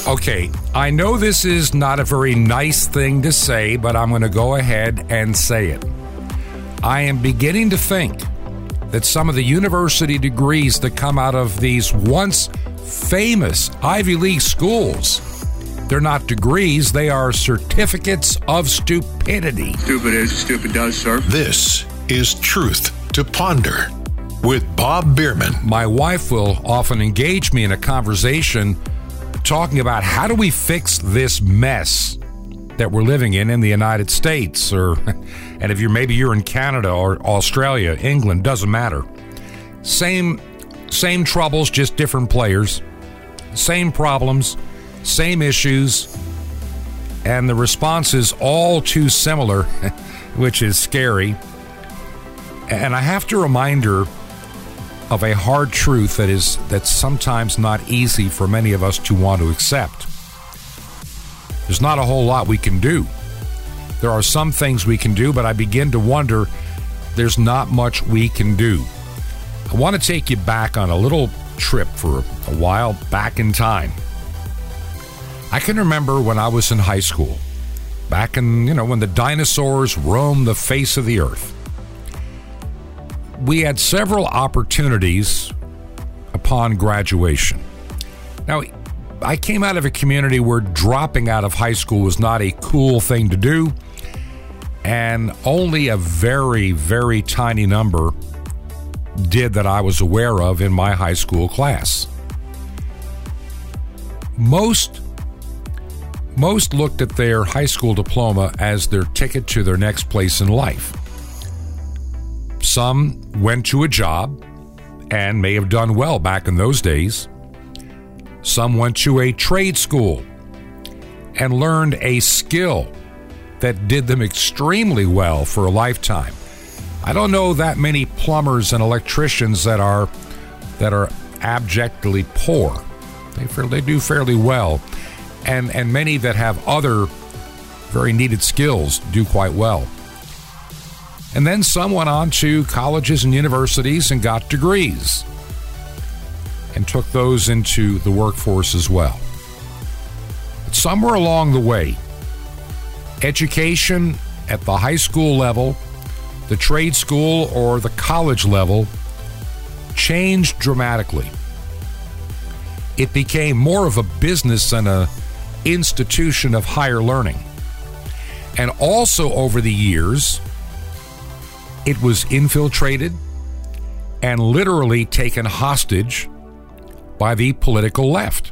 Okay, I know this is not a very nice thing to say, but I'm going to go ahead and say it. I am beginning to think that some of the university degrees that come out of these once famous Ivy League schools, they're not degrees, they are certificates of stupidity. Stupid is, stupid does, sir. This is Truth to Ponder with Bob Bierman. My wife will often engage me in a conversation talking about how do we fix this mess that we're living in the United States, and if you're in Canada or Australia, England, doesn't matter. Same troubles, just different players. Same problems, same issues, and the response is all too similar, which is scary. And I have to remind her of a hard truth that's sometimes not easy for many of us to want to accept. There's not a whole lot we can do. There are some things we can do, but I begin to wonder there's not much we can do. I want to take you back on a little trip for a while back in time. I can remember when I was in high school, back in, when the dinosaurs roamed the face of the earth. We had several opportunities upon graduation. Now, I came out of a community where dropping out of high school was not a cool thing to do, and only a very, very tiny number did that I was aware of in my high school class. Most looked at their high school diploma as their ticket to their next place in life. Some went to a job and may have done well back in those days. Some went to a trade school and learned a skill that did them extremely well for a lifetime. I don't know that many plumbers and electricians that are abjectly poor. They do fairly well. And many that have other very needed skills do quite well. And then some went on to colleges and universities and got degrees and took those into the workforce as well. But somewhere along the way, education at the high school level, the trade school, or the college level changed dramatically. It became more of a business than an institution of higher learning. And also over the years, it was infiltrated and literally taken hostage by the political left.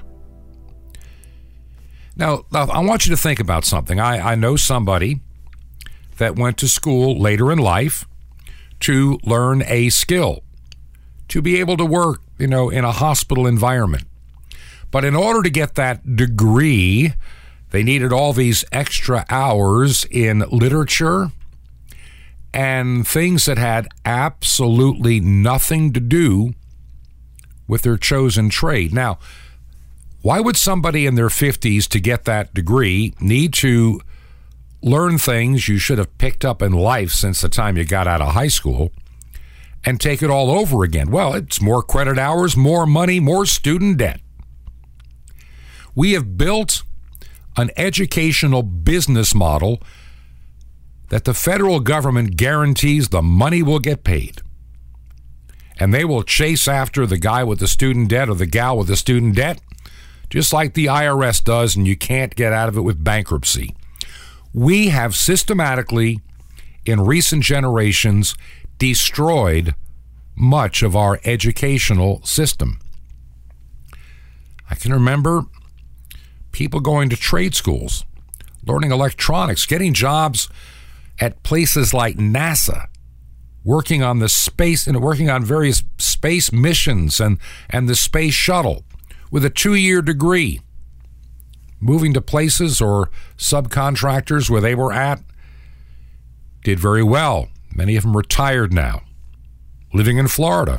Now, I want you to think about something. I know somebody that went to school later in life to learn a skill, to be able to work, in a hospital environment. But in order to get that degree, they needed all these extra hours in literature and things that had absolutely nothing to do with their chosen trade. Now, why would somebody in their 50s to get that degree need to learn things you should have picked up in life since the time you got out of high school and take it all over again? Well, it's more credit hours, more money, more student debt. We have built an educational business model that the federal government guarantees the money will get paid. And they will chase after the guy with the student debt or the gal with the student debt, just like the IRS does, and you can't get out of it with bankruptcy. We have systematically, in recent generations, destroyed much of our educational system. I can remember people going to trade schools, learning electronics, getting jobs at places like NASA, working on the space and working on various space missions and the space shuttle with a 2-year degree, moving to places or subcontractors where they were at, did very well. Many of them retired now, living in Florida.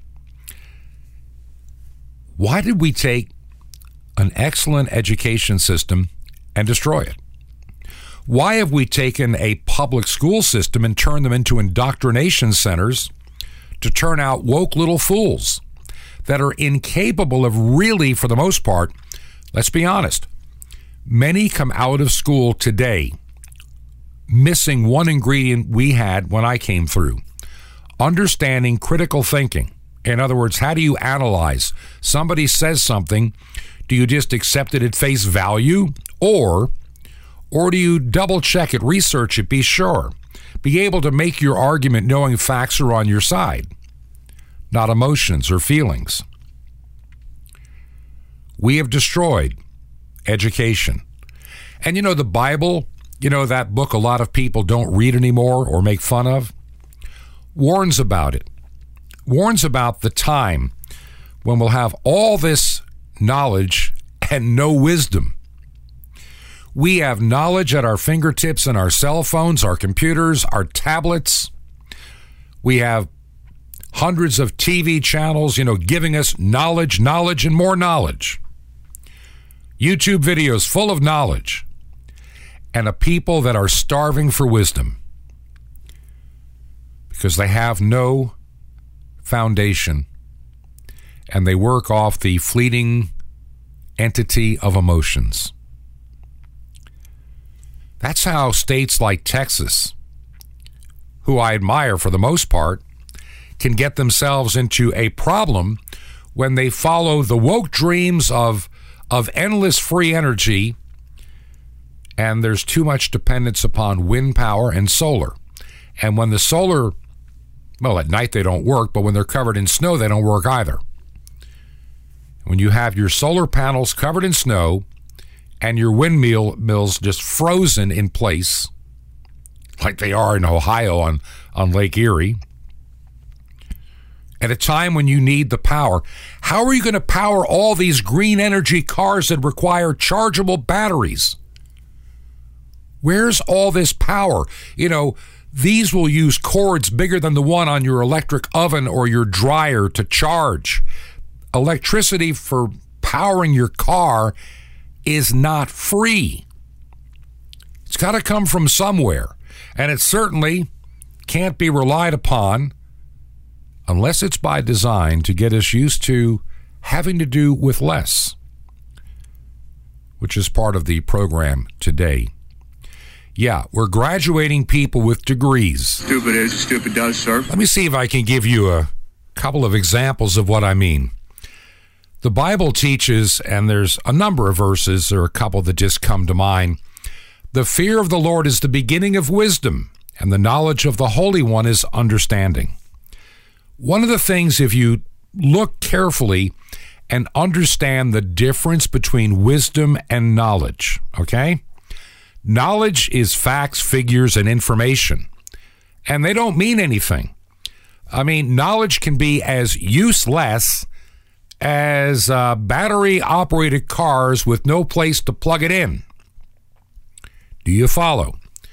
Why did we take an excellent education system and destroy it? Why have we taken a public school system and turned them into indoctrination centers to turn out woke little fools that are incapable of really, for the most part, Let's be honest. Many come out of school today missing one ingredient we had when I came through. Understanding critical thinking. In other words, how do you analyze? Somebody says something, do you just accept it at face value? Or do you double check it, research it, be sure? Be able to make your argument knowing facts are on your side, not emotions or feelings. We have destroyed education. And you know, the Bible, you know, that book a lot of people don't read anymore or make fun of, warns about it. Warns about the time when we'll have all this knowledge and no wisdom. We have knowledge at our fingertips in our cell phones, our computers, our tablets. We have hundreds of TV channels, you know, giving us knowledge, and more knowledge. YouTube videos full of knowledge. And a people that are starving for wisdom because they have no foundation and they work off the fleeting entity of emotions. That's how states like Texas, who I admire for the most part, can get themselves into a problem when they follow the woke dreams of endless free energy, and there's too much dependence upon wind power and solar. And when the solar, well, at night they don't work, but when they're covered in snow, they don't work either. When you have your solar panels covered in snow and your windmills just frozen in place, like they are in Ohio on Lake Erie, at a time when you need the power, how are you going to power all these green energy cars that require chargeable batteries? Where's all this power? You know, these will use cords bigger than the one on your electric oven or your dryer to charge. Electricity for powering your car is not free. It's got to come from somewhere, and it certainly can't be relied upon unless it's by design to get us used to having to do with less, which is part of the program today. Yeah, we're graduating people with degrees. Stupid is, stupid does, sir. Let me see if I can give you a couple of examples of what I mean. The Bible teaches, and there's a number of verses, there are a couple that just come to mind, the fear of the Lord is the beginning of wisdom, and the knowledge of the Holy One is understanding. One of the things, if you look carefully and understand the difference between wisdom and knowledge, okay? Knowledge is facts, figures, and information, and they don't mean anything. I mean, knowledge can be as useless as battery-operated cars with no place to plug it in. Do you follow?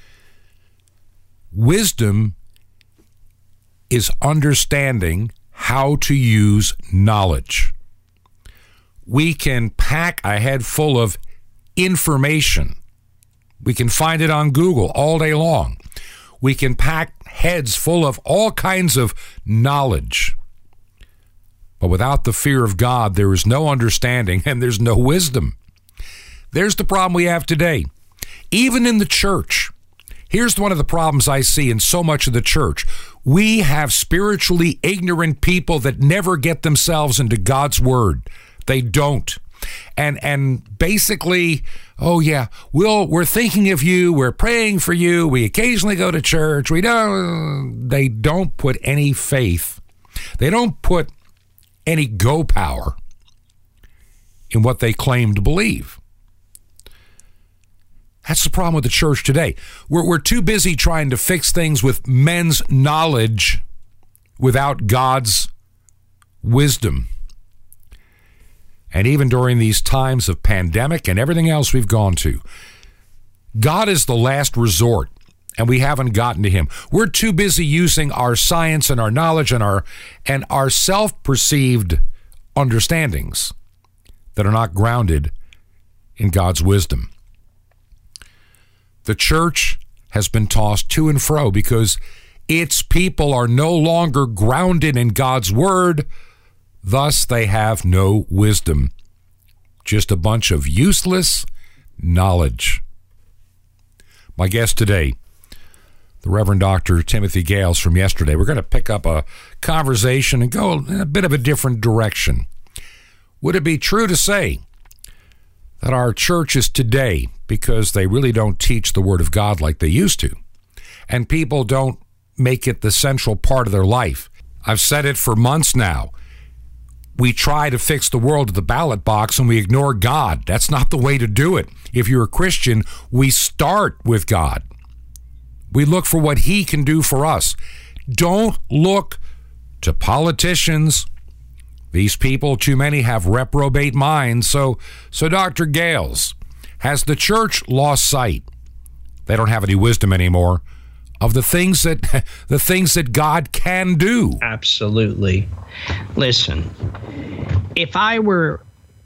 Wisdom is understanding how to use knowledge. We can pack a head full of information. We can find it on Google all day long. We can pack heads full of all kinds of knowledge. But without the fear of God, there is no understanding and there's no wisdom. There's the problem we have today. Even in the church, here's one of the problems I see in so much of the church. We have spiritually ignorant people that never get themselves into God's word. They don't. And basically, oh yeah, we're thinking of you, we're praying for you, we occasionally go to church. They don't put any faith. They don't put any go power in what they claim to believe. That's the problem with the church today. We're too busy trying to fix things with men's knowledge without God's wisdom. And even during these times of pandemic and everything else we've gone to, God is the last resort, and we haven't gotten to him. We're too busy using our science and our knowledge and our self-perceived understandings that are not grounded in God's wisdom. The church has been tossed to and fro because its people are no longer grounded in God's word. Thus, they have no wisdom. just a bunch of useless knowledge. My guest today, the Reverend Dr. Timothy Gales from yesterday. We're going to pick up a conversation and go in a bit of a different direction. Would it be true to say that our churches today, because they really don't teach the Word of God like they used to, and people don't make it the central part of their life? I've said it for months now. We try to fix the world at the ballot box and we ignore God. That's not the way to do it. If you're a Christian, we start with God. We look for what He can do for us. Don't look to politicians. These people, too many, have reprobate minds. So Dr. Gales, has the church lost sight? They don't have any wisdom anymore of the things that God can do. Absolutely. Listen, if I were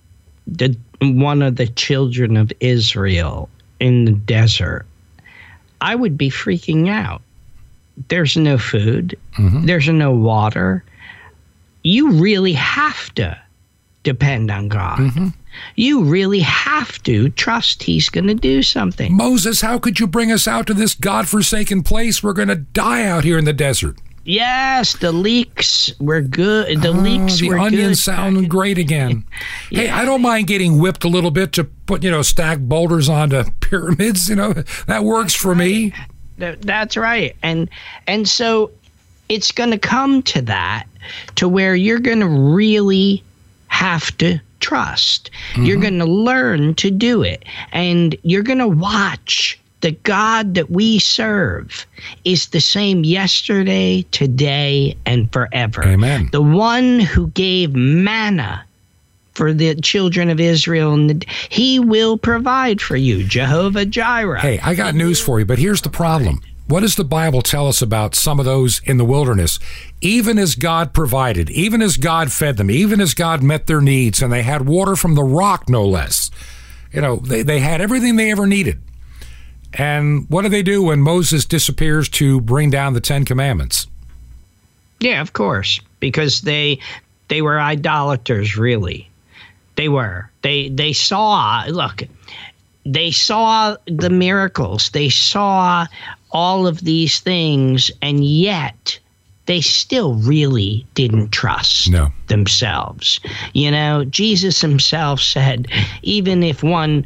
one of the children of Israel in the desert, I would be freaking out. There's no food. Mm-hmm. There's no water. You really have to depend on God. Mm-hmm. You really have to trust He's going to do something. Moses, how could you bring us out to this godforsaken place? We're going to die out here in the desert. Yes, the leeks were good. The leeks were good. The onions sound great again. Yeah. Hey, I don't mind getting whipped a little bit to put, stack boulders onto pyramids. That works for me. That's right. And so it's going to come to that, to where you're going to really have to trust. Mm-hmm. You're going to learn to do it. And you're going to watch the God that we serve is the same yesterday, today, and forever. Amen. The one who gave manna for the children of Israel, and He will provide for you. Jehovah Jireh. Hey, I got news for you, but here's the problem. What does the Bible tell us about some of those in the wilderness? Even as God provided, even as God fed them, even as God met their needs, and they had water from the rock, no less. They had everything they ever needed. And what do they do when Moses disappears to bring down the Ten Commandments? Yeah, of course, because they were idolaters, really. They were. They saw, look, they saw the miracles. They saw all of these things, and yet they still really didn't trust themselves. Jesus Himself said, even if one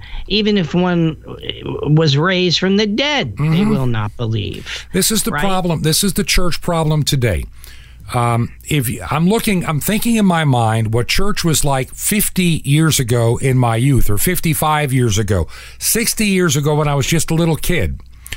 was raised from the dead, mm-hmm. they will not believe. This is the problem. This is the church problem today. I'm thinking in my mind what church was like 50 years ago in my youth, or 55 years ago, 60 years ago when I was just a little kid.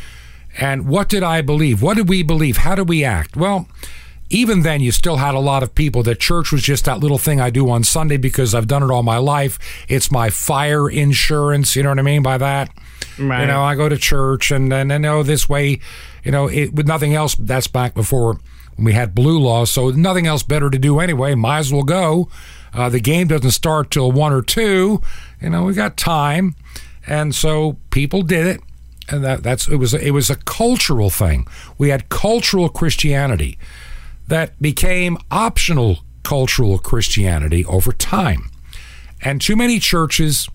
And what did I believe? What did we believe? How did we act? Well, even then, you still had a lot of people that church was just that little thing I do on Sunday because I've done it all my life. It's my fire insurance. You know what I mean by that? Right. I go to church and this way, with nothing else. That's back before when we had blue laws. So nothing else better to do anyway. Might as well go. The game doesn't start till 1 or 2. We got time. And so people did it. And it was a cultural thing. We had cultural Christianity that became optional cultural Christianity over time. And too many churches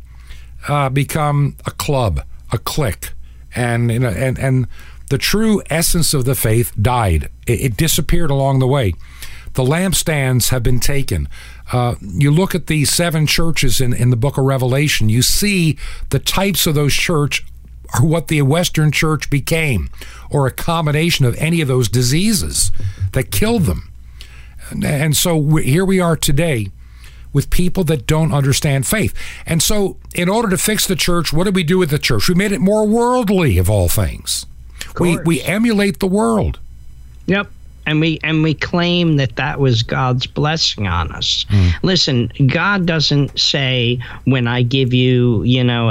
become a club, a clique, and the true essence of the faith died. It disappeared along the way. The lampstands have been taken. You look at the 7 churches in the book of Revelation, you see the types of those church are what the Western church became, or a combination of any of those diseases that killed them. And so here we are today with people that don't understand faith. And so in order to fix the church, what did we do with the church? We made it more worldly, of all things. We emulate the world. Yep. And we claim that was God's blessing on us. Listen, God doesn't say, when I give you,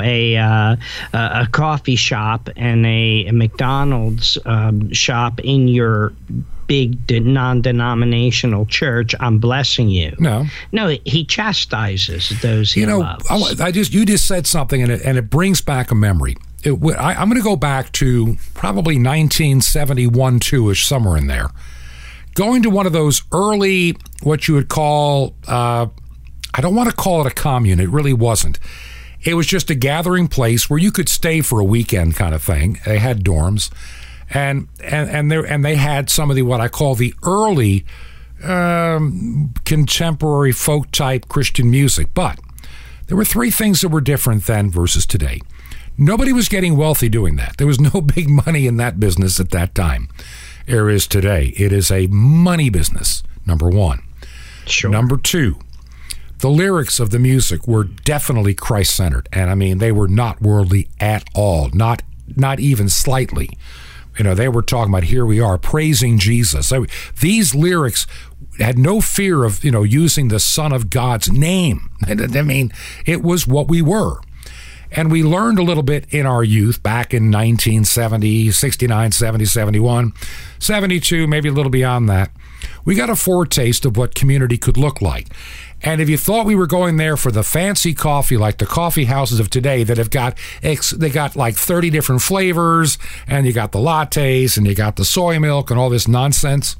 a coffee shop and a McDonald's shop in your big non-denominational church, I'm blessing you. No, He chastises those He loves. You just said something, and it brings back a memory. I'm going to go back to probably 1971, 2-ish, somewhere in there. Going to one of those early, what you would call I don't want to call it a commune. It really wasn't. It was just a gathering place where you could stay for a weekend kind of thing. They had dorms, and they had some of the what I call the early contemporary folk type Christian music. But there were three things that were different then versus today. Nobody was getting wealthy doing that. There was no big money in that business at that time. There is today. It is a money business, number one. Sure. Number two, the lyrics of the music were definitely Christ-centered. And I mean, they were not worldly at all, not even slightly. You know, they were talking about, here we are, praising Jesus. These lyrics had no fear of, using the Son of God's name. I mean, it was what we were. And we learned a little bit in our youth back in 1970, 69, 70, 71, 72, maybe a little beyond that. We got a foretaste of what community could look like. And if you thought we were going there for the fancy coffee, like the coffee houses of today that have got, they got like 30 different flavors, and you got the lattes, and you got the soy milk, and all this nonsense,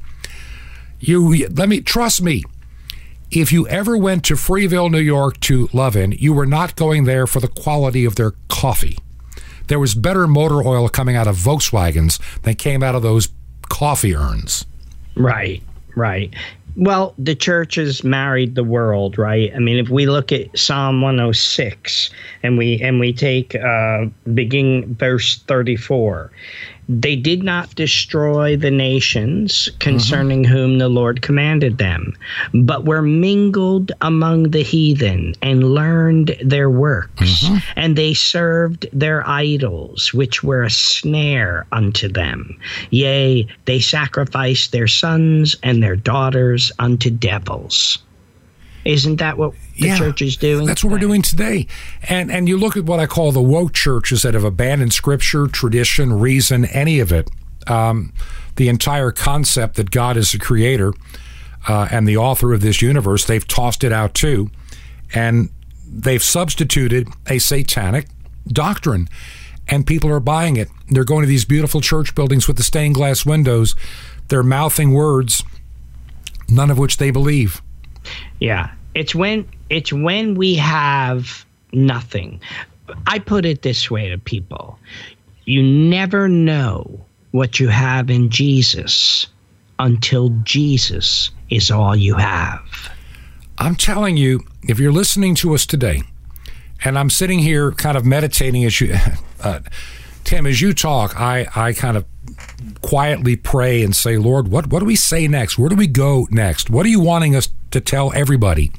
trust me, if you ever went to Freeville, New York to Lovin', you were not going there for the quality of their coffee. There was better motor oil coming out of Volkswagens than came out of those coffee urns. Right. Well, the church has married the world, right? I mean, if we look at Psalm 106 and we take beginning verse 34, they did not destroy the nations concerning whom the Lord commanded them, but were mingled among the heathen and learned their works, and they served their idols, which were a snare unto them. Yea, they sacrificed their sons and their daughters unto devils. Isn't that what the church is doing? That's what we're doing today. And you look at what I call the woke churches that have abandoned scripture, tradition, reason, any of it. The entire concept that God is the creator and the author of this universe, they've tossed it out too. And they've substituted a satanic doctrine. And people are buying it. They're going to these beautiful church buildings with the stained glass windows. They're mouthing words, none of which they believe. Yeah, it's when we have nothing. I put it this way to people. You never know what you have in Jesus until Jesus is all you have. I'm telling you, if you're listening to us today, and I'm sitting here kind of meditating as you, Tim, as you talk, I kind of quietly pray and say, Lord, what do we say next? Where do we go next? What are you wanting us to tell everybody?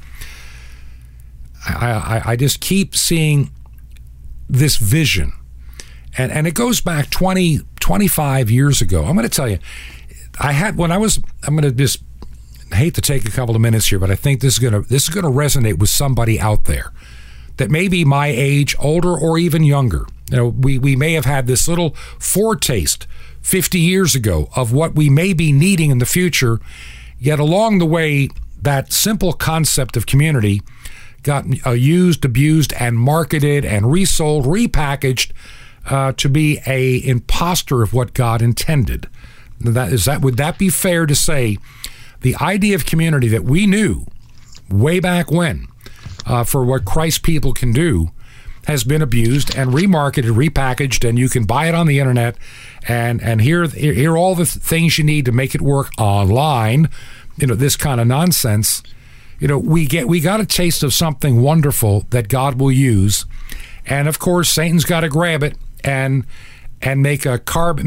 I just keep seeing this vision. And it goes back 20, 25 years ago. I'm going to tell you, I'm going to just hate to take a couple of minutes here, but I think this is going to resonate with somebody out there that may be my age, older, or even younger. We may have had this little foretaste 50 years ago of what we may be needing in the future, yet along the way, that simple concept of community got used, abused, and marketed and resold, repackaged to be a imposter of what God intended. Would that be fair to say the idea of community that we knew way back when for what Christ's people can do has been abused and remarketed, repackaged, and you can buy it on the internet and hear all the things you need to make it work online. This kind of nonsense. We got a taste of something wonderful that God will use, and of course Satan's got to grab it and make a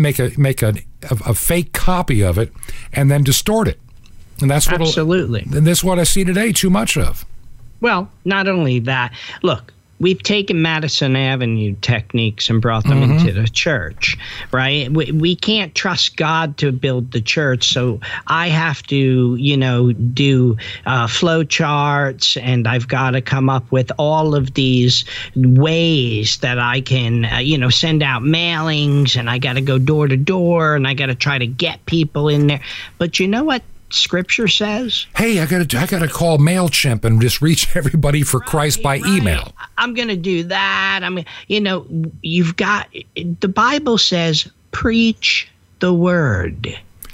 fake copy of it and then distort it. And that's what absolutely. And that's what I see today too much of. Well, not only that, look, we've taken Madison Avenue techniques and brought them into the church, right? We can't trust God to build the church, so I have to, do flow charts, and I've got to come up with all of these ways that I can, send out mailings, and I got to go door to door, and I got to try to get people in there. But you know what Scripture says? Hey, I gotta call MailChimp and just reach everybody for Christ by email. I'm gonna do that. you've got, the Bible says, preach the word.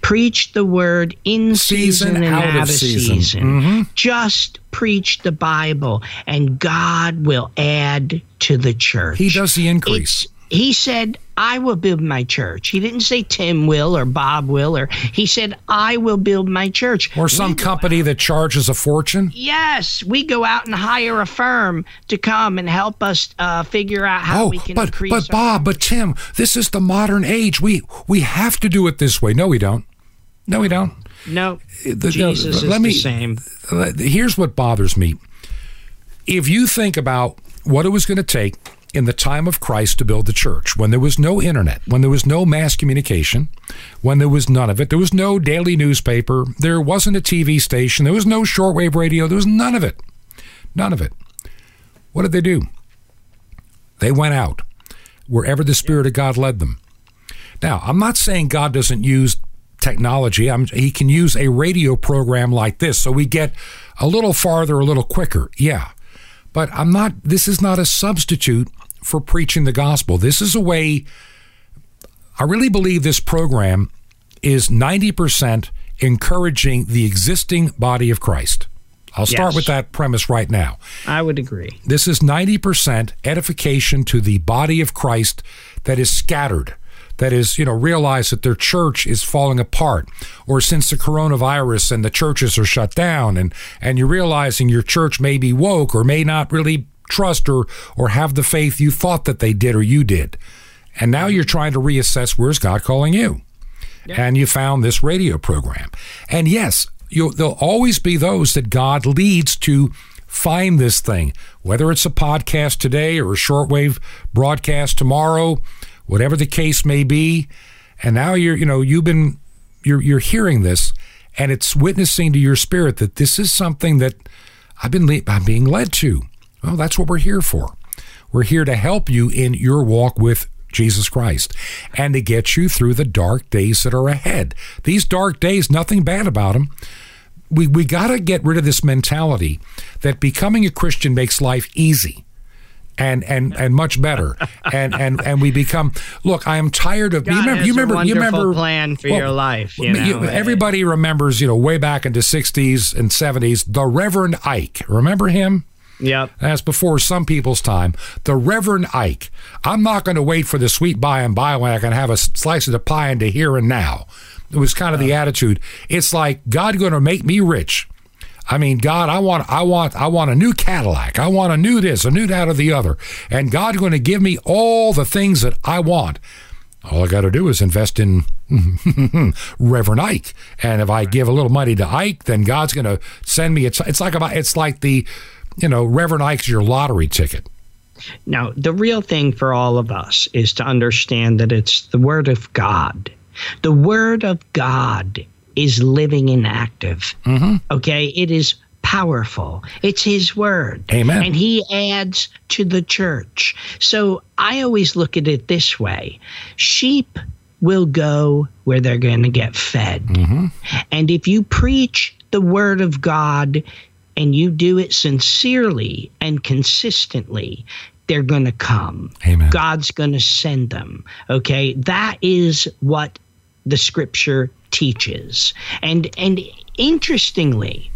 Preach the word in season and out of season. Mm-hmm. Just preach the Bible, and God will add to the church. He does the increase. He said, I will build my church. He didn't say Tim will or Bob will, or he said, I will build my church. Or some company that charges a fortune. Yes, we go out and hire a firm to come and help us figure out how we can increase. But Bob, but Tim, this is the modern age. We have to do it this way. No, we don't. No, we don't. No, Jesus is the same. Here's what bothers me. If you think about what it was going to take in the time of Christ to build the church, when there was no internet, when there was no mass communication, when there was none of it, there was no daily newspaper, there wasn't a TV station, there was no shortwave radio, there was none of it. None of it. What did they do? They went out wherever the Spirit of God led them. Now, I'm not saying God doesn't use technology. He can use a radio program like this so we get a little farther, a little quicker. Yeah. But this is not a substitute for preaching the gospel. This is a way, I really believe this program is 90% encouraging the existing body of Christ. I'll start with that premise right now. I would agree. This is 90% edification to the body of Christ that is scattered, that is, realize that their church is falling apart, or since the coronavirus and the churches are shut down, and you're realizing your church may be woke or may not really trust or have the faith you thought that they did or you did. And now you're trying to reassess, where's God calling you? Yeah. And you found this radio program. And yes, there'll always be those that God leads to find this thing, whether it's a podcast today or a shortwave broadcast tomorrow, whatever the case may be. And now you're hearing this, and it's witnessing to your spirit that this is something that I'm being led to. Well, that's what we're here for. We're here to help you in your walk with Jesus Christ and to get you through the dark days that are ahead. These dark days, nothing bad about them. We got to get rid of this mentality that becoming a Christian makes life easy and much better. And we become, look, I am tired of, God has a wonderful plan for your life. Everybody remembers, way back into 60s and 70s, the Reverend Ike. Remember him? Yep. That's before some people's time. The Reverend Ike. I'm not going to wait for the sweet by and by when I can have a slice of the pie into here and now. It was kind of the attitude. It's like, God going to make me rich. I mean, God, I want a new Cadillac. I want a new this, a new that, or the other. And God's going to give me all the things that I want. All I got to do is invest in Reverend Ike. And if I give a little money to Ike, then God's going to send me. It's like the Reverend Ike's your lottery ticket. Now, the real thing for all of us is to understand that it's the Word of God. The Word of God is living and active. Mm-hmm. Okay? It is powerful. It's His Word. Amen. And He adds to the church. So I always look at it this way. Sheep will go where they're going to get fed. Mm-hmm. And if you preach the Word of God and you do it sincerely and consistently, they're going to come. Amen. God's going to send them. Okay? That is what the Scripture teaches. And interestingly,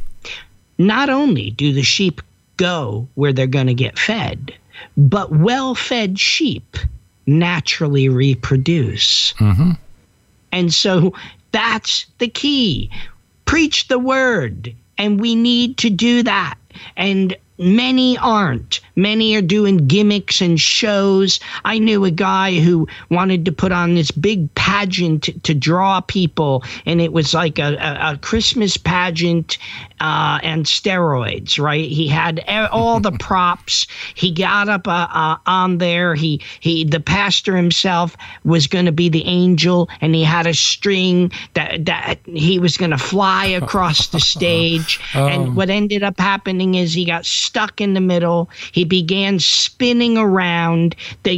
not only do the sheep go where they're going to get fed, but well-fed sheep naturally reproduce. Mm-hmm. And so that's the key. Preach the Word. And we need to do that. And many aren't. Many are doing gimmicks and shows. I knew a guy who wanted to put on this big pageant to draw people, and it was like a Christmas pageant and steroids, right? He had all the props. He got up on there. The pastor himself was going to be the angel, and he had a string that he was going to fly across the stage. And what ended up happening is he got stuck in the middle. He began spinning around.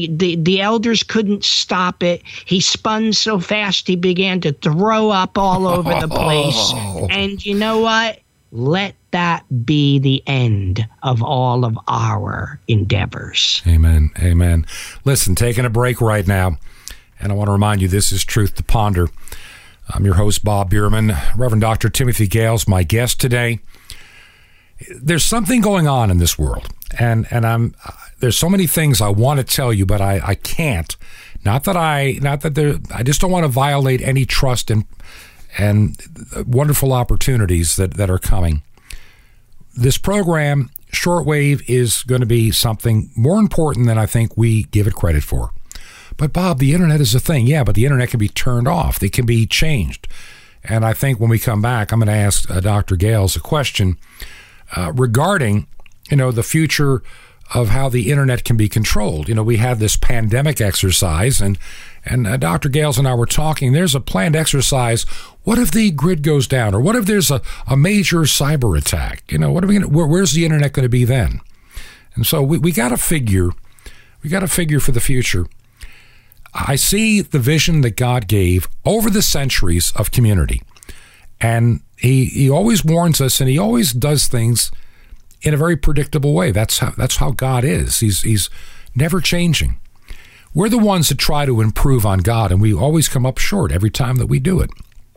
The elders couldn't stop it. He spun so fast he began to throw up all over the place. And you know what? Let that be the end of all of our endeavors. Amen. Amen. Listen, taking a break right now, and I want to remind you this is Truth to Ponder. I'm your host, Bob Bierman. Reverend Dr. Timothy Gale's my guest today. There's something going on in this world, and there's so many things I want to tell you, but I can't. I just don't want to violate any trust and wonderful opportunities that are coming. This program, Shortwave, is going to be something more important than I think we give it credit for. But Bob, the internet is a thing. Yeah, but the internet can be turned off. It can be changed. And I think when we come back, I'm going to ask Dr. Gales a question regarding, the future of how the internet can be controlled. We had this pandemic exercise, and Dr. Gales and I were talking. There's a planned exercise. What if the grid goes down, or what if there's a major cyber attack? What are we where's the internet going to be then? And so we got to figure. We got to figure for the future. I see the vision that God gave over the centuries of community, and He always warns us, and He always does things in a very predictable way. That's how God is. He's never changing. We're the ones that try to improve on God, and we always come up short every time that we do it.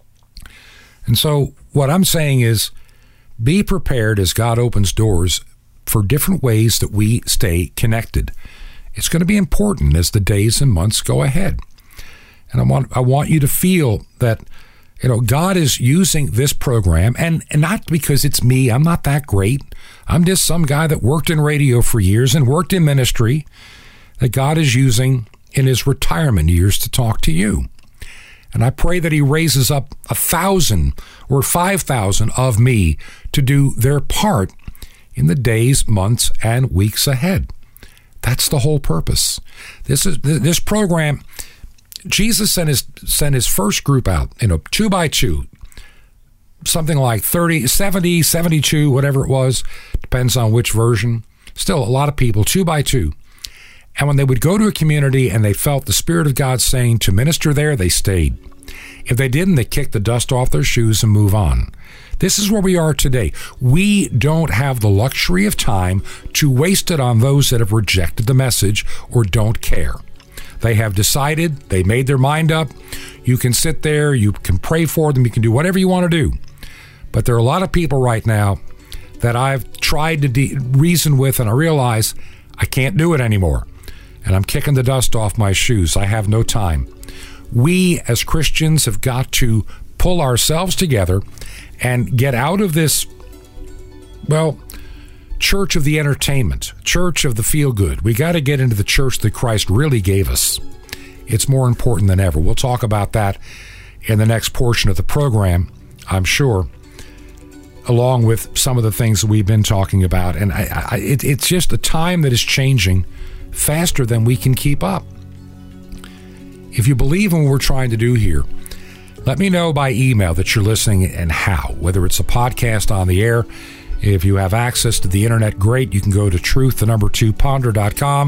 And so what I'm saying is, be prepared as God opens doors for different ways that we stay connected. It's going to be important as the days and months go ahead. And I want you to feel that, God is using this program, and not because it's me. I'm not that great. I'm just some guy that worked in radio for years and worked in ministry, that God is using in his retirement years to talk to you. And I pray that he raises up 1,000 or 5,000 of me to do their part in the days, months, and weeks ahead. That's the whole purpose. This program, Jesus sent his first group out, 2 by 2, something like 30, 70, 72, whatever it was, depends on which version. Still a lot of people, 2 by 2. And when they would go to a community and they felt the Spirit of God saying to minister there, they stayed. If they didn't, they kicked the dust off their shoes and move on. This is where we are today. We don't have the luxury of time to waste it on those that have rejected the message or don't care. They have decided, they made their mind up. You can sit there, you can pray for them, you can do whatever you want to do. But there are a lot of people right now that I've tried to reason with, and I realize I can't do it anymore. And I'm kicking the dust off my shoes. I have no time. We as Christians have got to pull ourselves together and get out of this, church of the entertainment, church of the feel-good. We got to get into the church that Christ really gave us. It's more important than ever. We'll talk about that in the next portion of the program, I'm sure, along with some of the things that we've been talking about. And it's just a time that is changing faster than we can keep up. If you believe in what we're trying to do here, let me know by email that you're listening and how, whether it's a podcast on the air. If you have access to the internet, great. You can go to truth2ponder.com,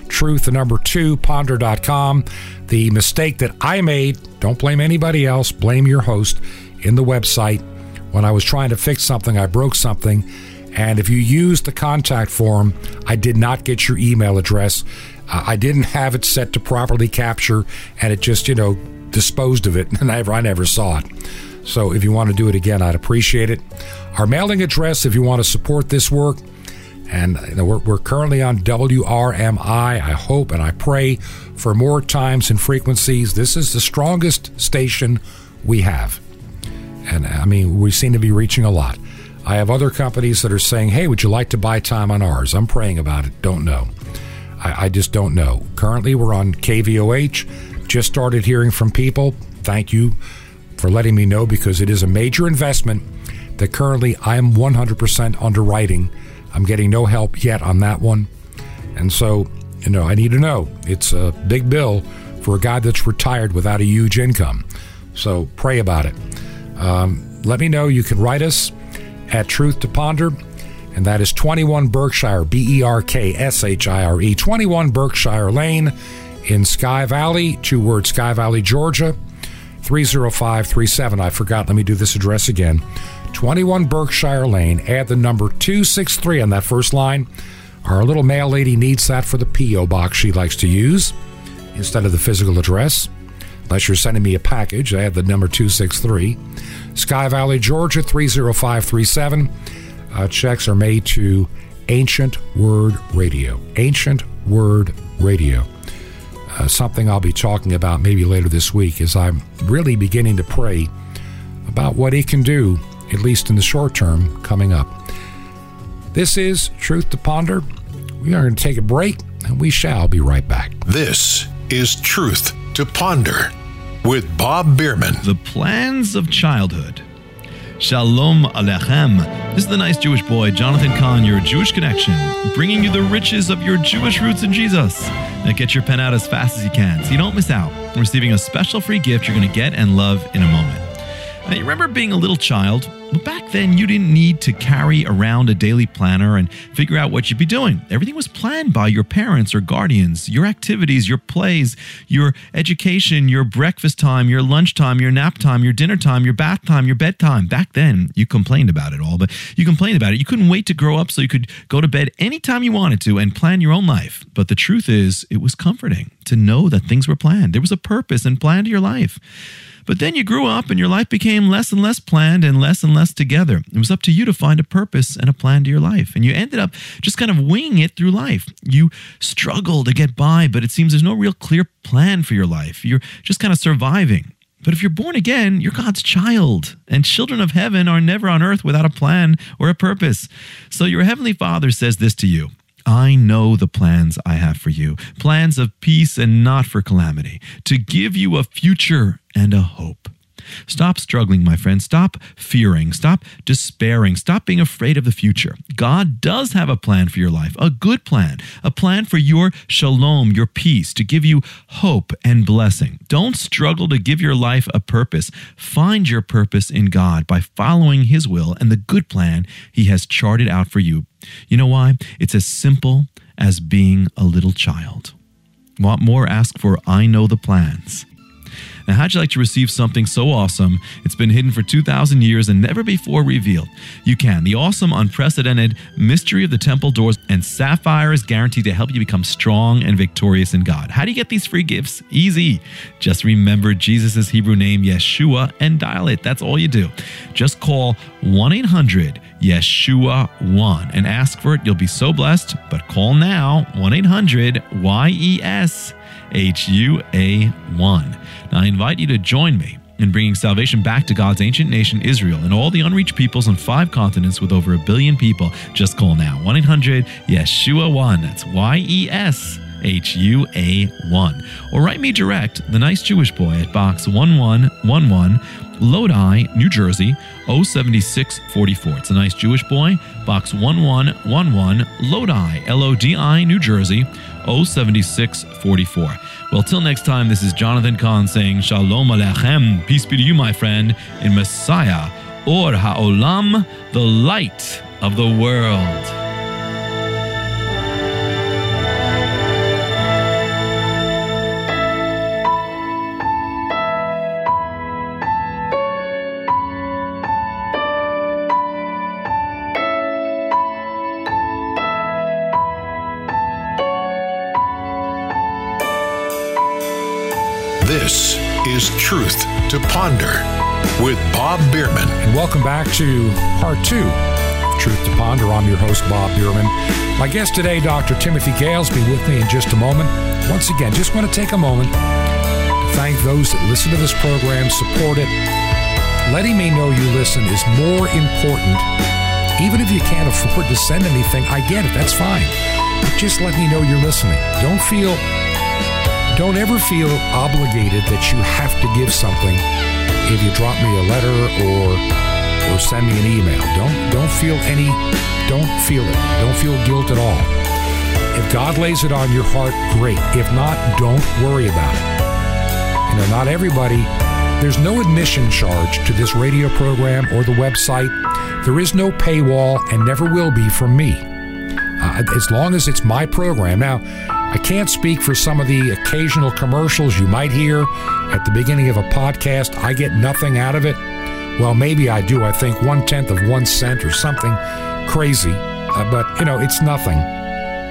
truth2ponder.com. The mistake that I made, don't blame anybody else, blame your host in the website. When I was trying to fix something, I broke something. And if you use the contact form, I did not get your email address. I didn't have it set to properly capture, and it just, disposed of it, and I never saw it. So if you want to do it again, I'd appreciate it. Our mailing address, if you want to support this work, and we're currently on WRMI. I hope and I pray for more times and frequencies. This is the strongest station we have. And we seem to be reaching a lot. I have other companies that are saying, hey, would you like to buy time on ours? I'm praying about it. Don't know. I just don't know. Currently, we're on KVOH. Just started hearing from people. Thank you for letting me know, because it is a major investment that currently I'm 100% underwriting. I'm getting no help yet on that one. And so, I need to know. It's a big bill for a guy that's retired without a huge income. So pray about it. Let me know. You can write us at Truth to Ponder, and that is 21 Berkshire, Berkshire, 21 Berkshire Lane in Sky Valley, 2 words, Sky Valley, Georgia, 30537. I forgot. Let me do this address again. 21 Berkshire Lane. Add the number 263 on that first line. Our little mail lady needs that for the P.O. box she likes to use instead of the physical address. unless you're sending me a package. I have the number 263. Sky Valley, Georgia, 30537. Checks are made to Ancient Word Radio. Ancient Word Radio. Something I'll be talking about maybe later this week is I'm really beginning to pray about what it can do, at least in the short term, coming up. This is Truth to Ponder. We are going to take a break, and we shall be right back. This is Truth to Ponder with Bob Bierman. The plans of childhood. Shalom Aleichem. This is the nice Jewish boy, Jonathan Kahn, your Jewish connection, bringing you the riches of your Jewish roots in Jesus. Now get your pen out as fast as you can so you don't miss out on receiving a special free gift you're going to get and love in a moment. Now, you remember being a little child? Well, back then, you didn't need to carry around a daily planner and figure out what you'd be doing. Everything was planned by your parents or guardians. Your activities, your plays, your education, your breakfast time, your lunchtime, your nap time, your dinner time, your bath time, your bedtime. Back then, you complained about it all, but you complained about it. You couldn't wait to grow up so you could go to bed anytime you wanted to and plan your own life. But the truth is, it was comforting to know that things were planned. There was a purpose and plan to your life. But then you grew up and your life became less and less planned and less together. It was up to you to find a purpose and a plan to your life. And you ended up just kind of winging it through life. You struggle to get by, but it seems there's no real clear plan for your life. You're just kind of surviving. But if you're born again, you're God's child. And children of heaven are never on earth without a plan or a purpose. So your Heavenly Father says this to you: I know the plans I have for you, plans of peace and not for calamity, to give you a future and a hope. Stop struggling, my friend. Stop fearing. Stop despairing. Stop being afraid of the future. God does have a plan for your life, a good plan, a plan for your shalom, your peace, to give you hope and blessing. Don't struggle to give your life a purpose. Find your purpose in God by following His will and the good plan He has charted out for you. You know why? It's as simple as being a little child. Want more? Ask for I Know the Plans. Now, how'd you like to receive something so awesome it's been hidden for 2,000 years and never before revealed? You can. The awesome, unprecedented Mystery of the Temple Doors and Sapphire is guaranteed to help you become strong and victorious in God. How do you get these free gifts? Easy. Just remember Jesus' Hebrew name, Yeshua, and dial it. That's all you do. Just call 1-800-YESHUA-1 and ask for it. You'll be so blessed. But call now, 1-800-YESHUA-1. Now, I invite you to join me in bringing salvation back to God's ancient nation, Israel, and all the unreached peoples on 5 continents with over 1 billion people. Just call now, 1-800-YESHUA-1. That's YESHUA-1. Or write me direct, The Nice Jewish Boy, at Box 1111, Lodi, New Jersey, 07644. It's A Nice Jewish Boy, Box 1111, Lodi, Lodi, New Jersey, 07644. Well, till next time, this is Jonathan Kahn saying Shalom Aleichem. Peace be to you, my friend, in Messiah, Or HaOlam, the light of the world. This is Truth to Ponder with Bob Bierman. And welcome back to part 2 of Truth to Ponder. I'm your host, Bob Bierman. My guest today, Dr. Timothy Gales, be with me in just a moment. Once again, just want to take a moment to thank those that listen to this program, support it. Letting me know you listen is more important. Even if you can't afford to send anything, I get it, that's fine. But just let me know you're listening. Don't ever feel obligated that you have to give something if you drop me a letter or send me an email. Don't feel it. Don't feel guilt at all. If God lays it on your heart, great. If not, don't worry about it. You know, not everybody, there's no admission charge to this radio program or the website. There is no paywall and never will be from me. As long as it's my program. Now, I can't speak for some of the occasional commercials you might hear at the beginning of a podcast. I get nothing out of it. Well, maybe I do. I think 1/10 of 1 cent or something crazy. But, you know, it's nothing.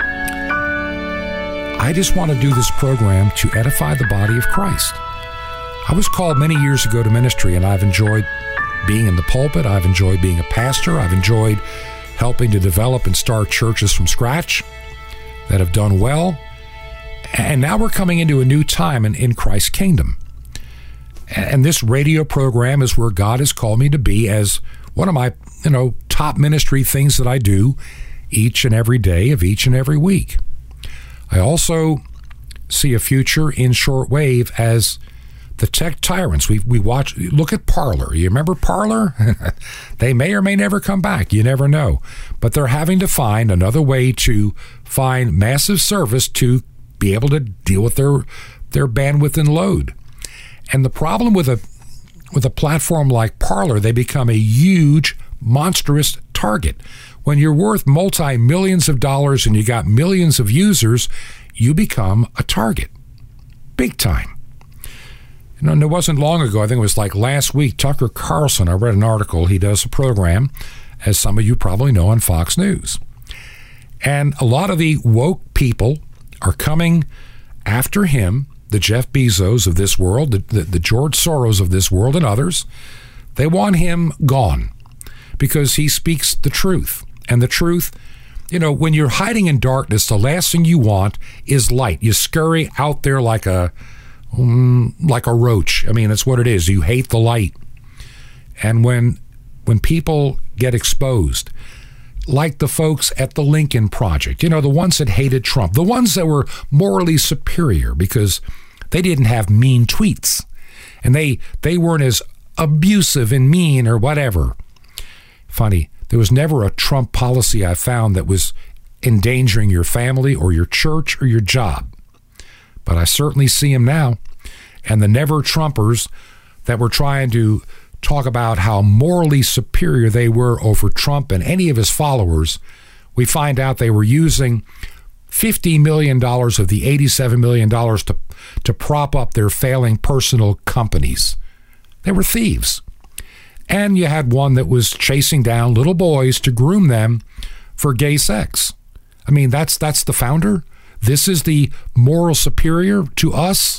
I just want to do this program to edify the body of Christ. I was called many years ago to ministry, and I've enjoyed being in the pulpit. I've enjoyed being a pastor. I've enjoyed helping to develop and start churches from scratch that have done well. And now we're coming into a new time in Christ's kingdom. And this radio program is where God has called me to be as one of my, top ministry things that I do each and every day of each and every week. I also see a future in shortwave as the tech tyrants. We look at Parler. You remember Parler? They may or may never come back. You never know. But they're having to find another way to find massive service to be able to deal with their bandwidth and load. And the problem with a platform like Parler, they become a huge, monstrous target. When you're worth multi-millions of dollars and you got millions of users, you become a target. Big time. And it wasn't long ago, I think it was like last week, Tucker Carlson, I read an article, he does a program, as some of you probably know, on Fox News. And a lot of the woke people are coming after him, the Jeff Bezos of this world, the George Soros of this world and others. They want him gone because he speaks the truth. And the truth, when you're hiding in darkness, the last thing you want is light. You scurry out there like a roach. I mean, that's what it is. You hate the light. And when people get exposed, like the folks at the Lincoln Project, the ones that hated Trump, the ones that were morally superior because they didn't have mean tweets and they weren't as abusive and mean or whatever. Funny, there was never a Trump policy I found that was endangering your family or your church or your job. But I certainly see him now. And the never-Trumpers that were trying to talk about how morally superior they were over Trump and any of his followers, we find out they were using $50 million of the $87 million to prop up their failing personal companies. They were thieves. And you had one that was chasing down little boys to groom them for gay sex. I mean, that's the founder. This is the moral superior to us.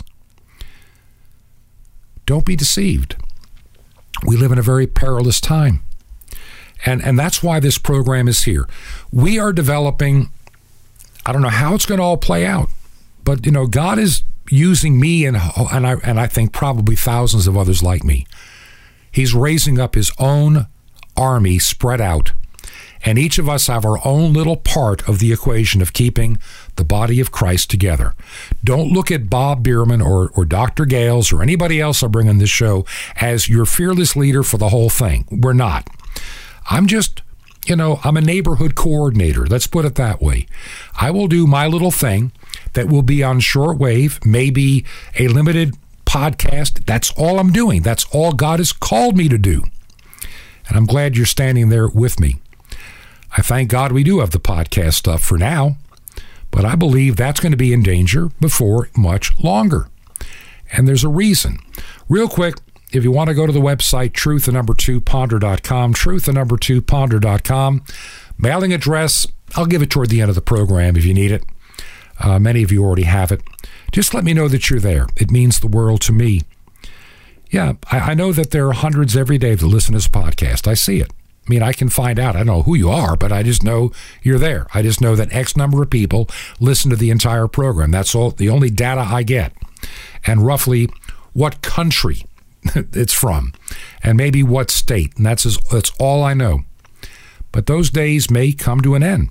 Don't be deceived. We live in a very perilous time. And that's why this program is here. We are developing, I don't know how it's going to all play out, but God is using me and I think probably thousands of others like me. He's raising up his own army spread out. And each of us have our own little part of the equation of keeping the body of Christ together. Don't look at Bob Bierman or Dr. Gales or anybody else I bring on this show as your fearless leader for the whole thing. We're not. I'm just, I'm a neighborhood coordinator. Let's put it that way. I will do my little thing that will be on shortwave, maybe a limited podcast. That's all I'm doing. That's all God has called me to do. And I'm glad you're standing there with me. I thank God we do have the podcast stuff for now, but I believe that's going to be in danger before much longer. And there's a reason. Real quick, if you want to go to the website, truth2ponder.com, truth2ponder.com. Mailing address, I'll give it toward the end of the program if you need it. Many of you already have it. Just let me know that you're there. It means the world to me. Yeah, I know that there are hundreds every day that listen to this podcast. I see it. I mean, I can find out. I don't know who you are, but I just know you're there. I just know that X number of people listen to the entire program. That's all, the only data I get. And roughly what country it's from, and maybe what state. And that's all I know. But those days may come to an end.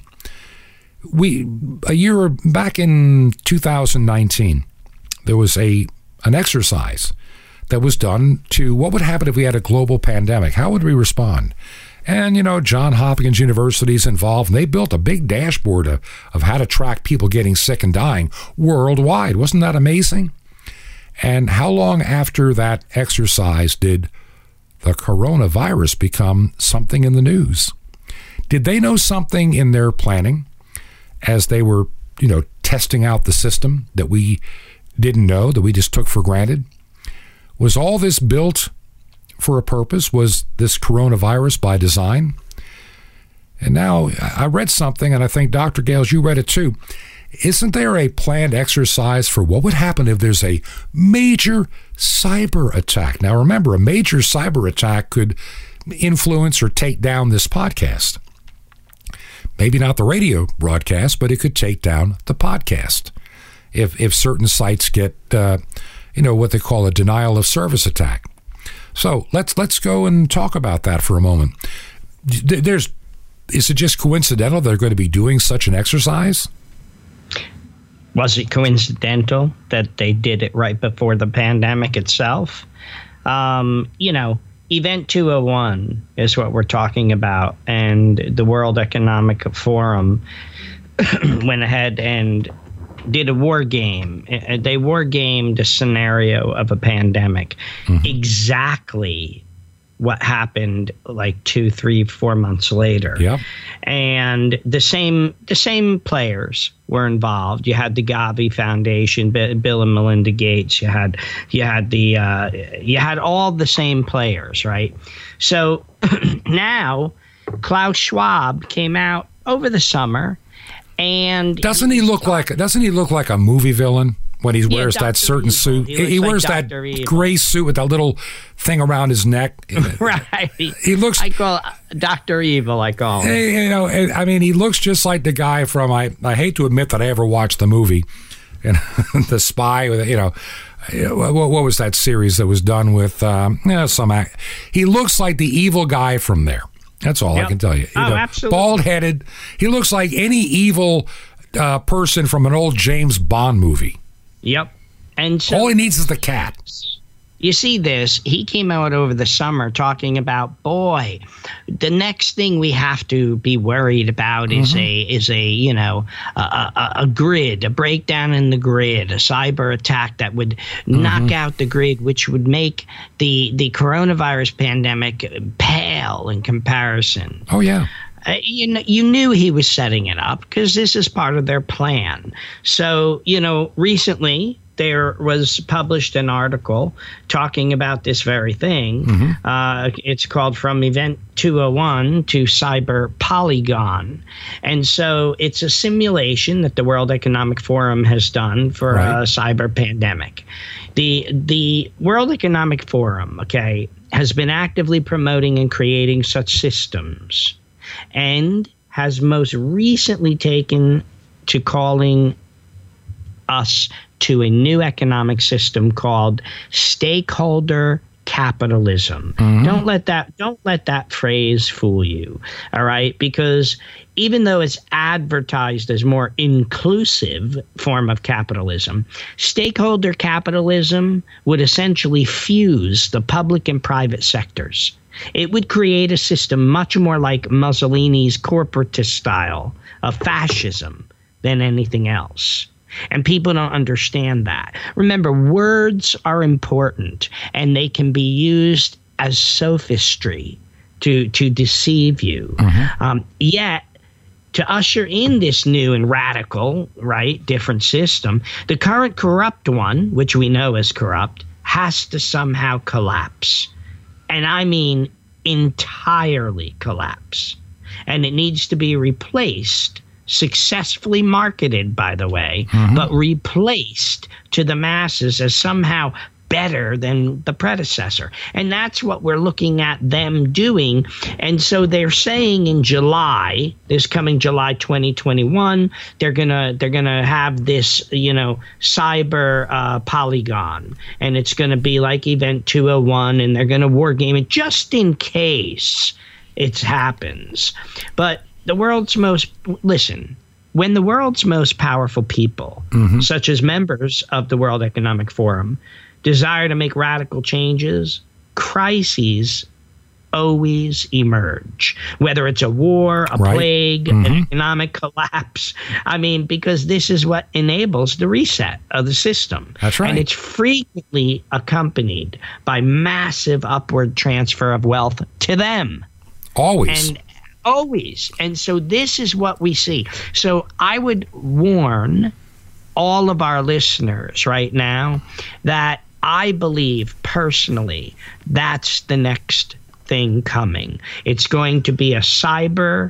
A year back in 2019, there was an exercise that was done to what would happen if we had a global pandemic. How would we respond? And, Johns Hopkins University is involved, and they built a big dashboard of how to track people getting sick and dying worldwide. Wasn't that amazing? And how long after that exercise did the coronavirus become something in the news? Did they know something in their planning as they were, testing out the system that we didn't know, that we just took for granted? Was all this built for a purpose? Was this coronavirus by design? And now I read something, and I think, Dr. Gales, you read it too. isn't there a planned exercise for what would happen if there's a major cyber attack? Now, remember, a major cyber attack could influence or take down this podcast. Maybe not the radio broadcast, but it could take down the podcast if certain sites get, what they call a denial of service attack. So let's go and talk about that for a moment. Is it just coincidental they're going to be doing such an exercise? Was it coincidental that they did it right before the pandemic itself? Event 201 is what we're talking about, and the World Economic Forum went ahead and did a war game. They war gamed a scenario of a pandemic. Mm-hmm. Exactly what happened like 2, 3, 4 months later. Yep. And the same players were involved. You had the Gavi Foundation, Bill and Melinda Gates. You had all the same players, right? So now Klaus Schwab came out over the summer. And doesn't he look like a movie villain when he wears that certain suit? He wears that gray suit with that little thing around his neck. Right. He looks. I call Dr. Evil. I call him. I mean, he looks just like the guy from. I hate to admit that I ever watched the movie, The Spy. What was that series that was done with He looks like the evil guy from there. That's all I can tell you. Absolutely. Bald-headed. He looks like any evil person from an old James Bond movie. Yep. And so, all he needs is the cat. You see this, he came out over the summer talking about, boy, the next thing we have to be worried about is a grid, a breakdown in the grid, a cyber attack that would knock out the grid, which would make the coronavirus pandemic pale in comparison. Oh, yeah. You knew he was setting it up because this is part of their plan. So, recently there was published an article talking about this very thing. Mm-hmm. It's called From Event 201 to Cyber Polygon. And so it's a simulation that the World Economic Forum has done for a cyber pandemic. The World Economic Forum, has been actively promoting and creating such systems, and has most recently taken to calling us to a new economic system called stakeholder capitalism. Mm-hmm. Don't let that phrase fool you. All right, because even though it's advertised as more inclusive form of capitalism, stakeholder capitalism would essentially fuse the public and private sectors. It would create a system much more like Mussolini's corporatist style of fascism than anything else. And people don't understand that. Remember, words are important, and they can be used as sophistry to deceive you. Mm-hmm. Yet, to usher in this new and radical, different system, the current corrupt one, which we know is corrupt, has to somehow collapse. And I mean entirely collapse. And it needs to be replaced, successfully marketed, by the way, but replaced to the masses as somehow better than the predecessor. And that's what we're looking at them doing. And so they're saying in July, this coming July 2021, they're gonna have this, cyber polygon, and it's gonna be like Event 201, and they're gonna war game it just in case it happens. But when the world's most powerful people, such as members of the World Economic Forum, desire to make radical changes, crises always emerge, whether it's a war, a plague, an economic collapse. I mean, because this is what enables the reset of the system. That's right. And it's frequently accompanied by massive upward transfer of wealth to them. Always. And so this is what we see. So I would warn all of our listeners right now that I believe personally that's the next thing coming. It's going to be a cyber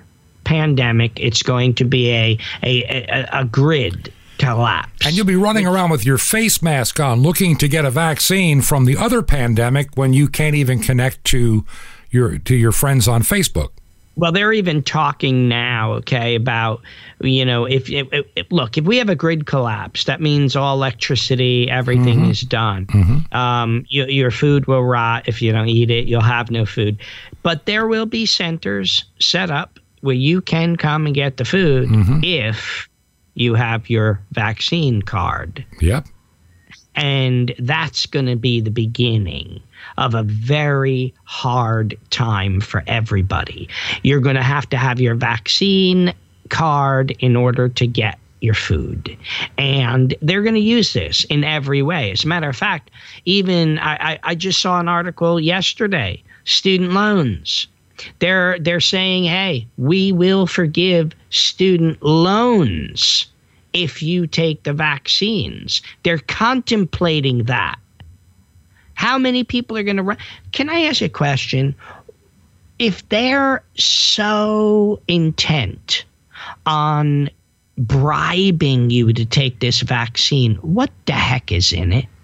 pandemic, it's going to be a grid collapse. And you'll be running around with your face mask on looking to get a vaccine from the other pandemic when you can't even connect to your friends on Facebook. Well, they're even talking now, okay, about, if we have a grid collapse, that means all electricity, everything is done. Your food will rot. If you don't eat it, you'll have no food. But there will be centers set up where you can come and get the food if you have your vaccine card. Yep. And that's going to be the beginning of a very hard time for everybody. You're going to have your vaccine card in order to get your food. And they're going to use this in every way. As a matter of fact, even I just saw an article yesterday, student loans. They're saying, hey, we will forgive student loans if you take the vaccines. They're contemplating that. How many people are going to run? Can I ask you a question? If they're so intent on bribing you to take this vaccine, what the heck is in it?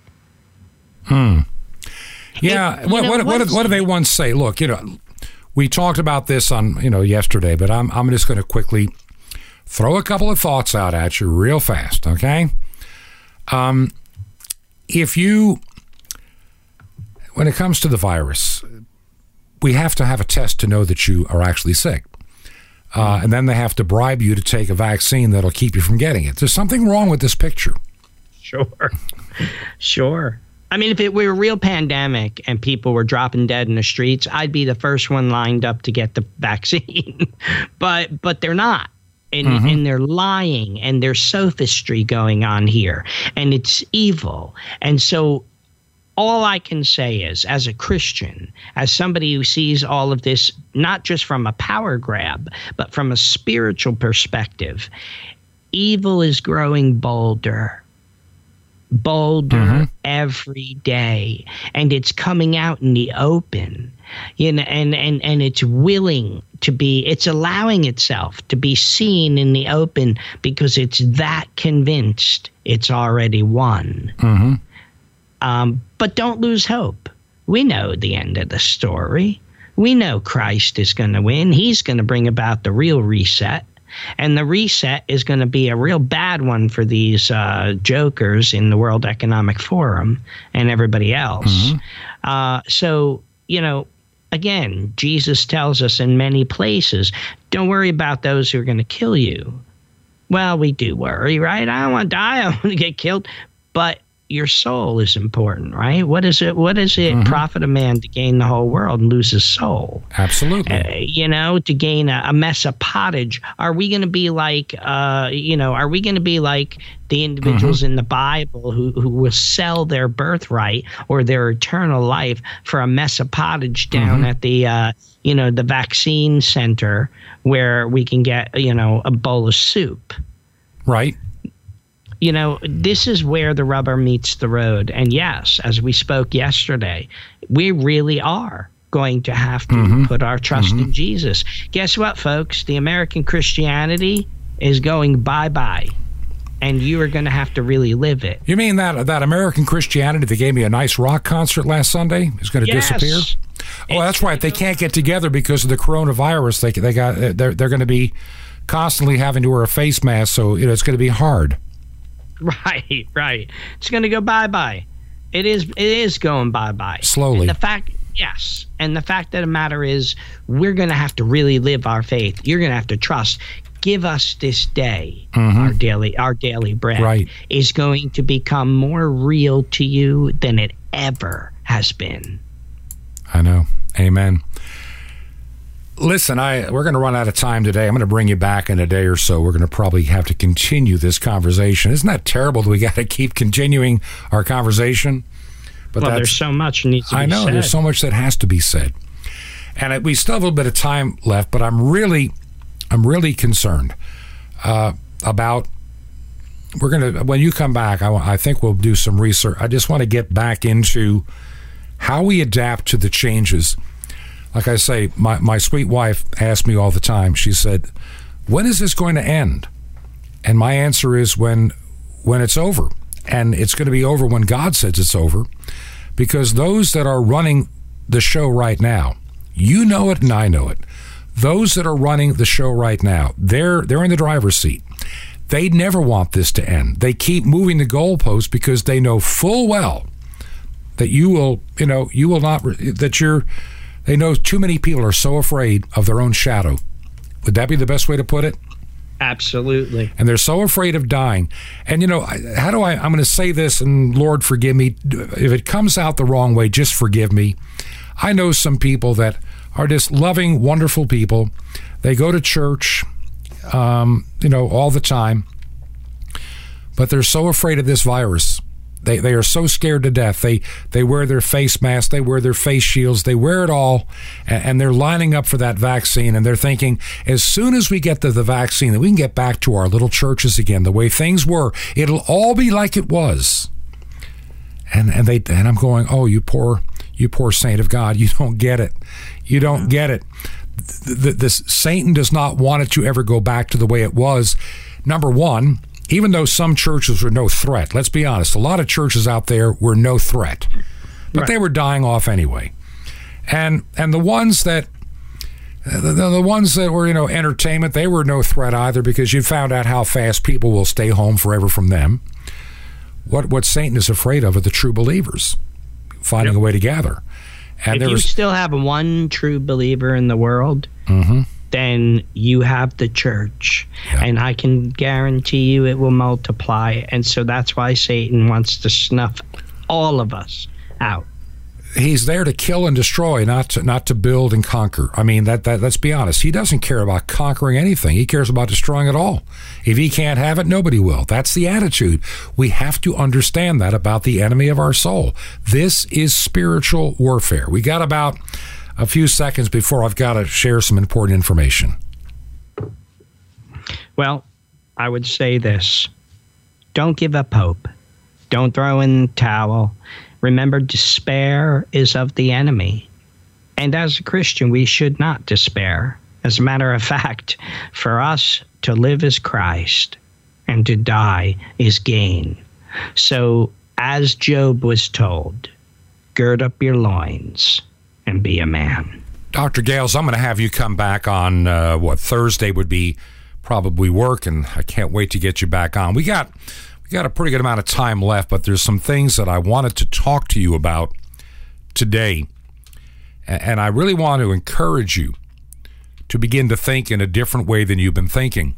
Yeah. What do they once say? Look, we talked about this on, yesterday, but I'm just going to quickly throw a couple of thoughts out at you real fast, okay? When it comes to the virus, we have to have a test to know that you are actually sick. And then they have to bribe you to take a vaccine that'll keep you from getting it. There's something wrong with this picture. Sure. I mean, if it were a real pandemic and people were dropping dead in the streets, I'd be the first one lined up to get the vaccine. But they're not. And they're lying, and there's sophistry going on here, and it's evil. And so all I can say is, as a Christian, as somebody who sees all of this, not just from a power grab, but from a spiritual perspective, evil is growing bolder every day, and it's coming out in the open, and it's willing to be, it's allowing itself to be seen in the open because it's that convinced it's already won. But don't lose hope. We know the end of the story. We know Christ is going to win. He's going to bring about the real reset. And the reset is going to be a real bad one for these jokers in the World Economic Forum and everybody else. So, again, Jesus tells us in many places, don't worry about those who are going to kill you. Well, we do worry, right? I don't want to die. I want to get killed. But your soul is important, right? What is it profit a man to gain the whole world and lose his soul? Absolutely. To gain a mess of pottage. Are we going to be like, are we going to be like the individuals in the Bible who will sell their birthright or their eternal life for a mess of pottage down at the, the vaccine center where we can get, a bowl of soup? Right. This is where the rubber meets the road. And yes, as we spoke yesterday, we really are going to have to put our trust in Jesus. Guess what, folks? The American Christianity is going bye-bye. And you are going to have to really live it. You mean that American Christianity that gave me a nice rock concert last Sunday is going to disappear? Oh, that's right. They can't get together because of the coronavirus. They're going to be constantly having to wear a face mask, so it's going to be hard. Right. It's going to go bye-bye. It is going bye-bye. Slowly. And the fact of the matter is, we're going to have to really live our faith. You're going to have to trust. Give us this day our daily bread is going to become more real to you than it ever has been. I know. Amen. Listen, we're going to run out of time today. I'm going to bring you back in a day or so. We're going to probably have to continue this conversation. Isn't that terrible that we got to keep continuing our conversation? But there's so much needs to be said. I know. There's so much that has to be said. And we still have a little bit of time left, but I'm really concerned about. We're going to, when you come back, I think we'll do some research. I just want to get back into how we adapt to the changes like I say, my sweet wife asked me all the time, she said, when is this going to end? And my answer is when it's over. And it's going to be over when God says it's over, because those that are running the show right now, you know it and I know it. Those that are running the show right now, they're in the driver's seat. They never want this to end. They keep moving the goalposts because they know full well that you will not, they know too many people are so afraid of their own shadow. Would that be the best way to put it? Absolutely. And they're so afraid of dying. And, I'm going to say this, and Lord, forgive me. If it comes out the wrong way, just forgive me. I know some people that are just loving, wonderful people. They go to church, all the time. But they're so afraid of this virus. They are so scared to death. They wear their face masks. They wear their face shields. They wear it all, and they're lining up for that vaccine. And they're thinking, as soon as we get to the vaccine, that we can get back to our little churches again, the way things were. It'll all be like it was. And I'm going, oh, you poor saint of God, you don't get it. You don't get it. This Satan does not want it to ever go back to the way it was. Number one, even though some churches were no threat, let's be honest, a lot of churches out there were no threat, but They were dying off anyway. And the ones that were, entertainment, they were no threat either, because you found out how fast people will stay home forever from them. What Satan is afraid of are the true believers finding a way to gather. And if you still have one true believer in the world, then you have the church. Yeah. And I can guarantee you it will multiply. And so that's why Satan wants to snuff all of us out. He's there to kill and destroy, not to build and conquer. I mean, that let's be honest. He doesn't care about conquering anything. He cares about destroying it all. If he can't have it, nobody will. That's the attitude. We have to understand that about the enemy of our soul. This is spiritual warfare. We got about a few seconds before I've got to share some important information. Well, I would say this. Don't give up hope. Don't throw in the towel. Remember, despair is of the enemy. And as a Christian, we should not despair. As a matter of fact, for us to live is Christ and to die is gain. So, as Job was told, gird up your loins and be a man. Dr. Gales, I'm going to have you come back on Thursday would be probably work, and I can't wait to get you back on. We got a pretty good amount of time left, but there's some things that I wanted to talk to you about today. And I really want to encourage you to begin to think in a different way than you've been thinking.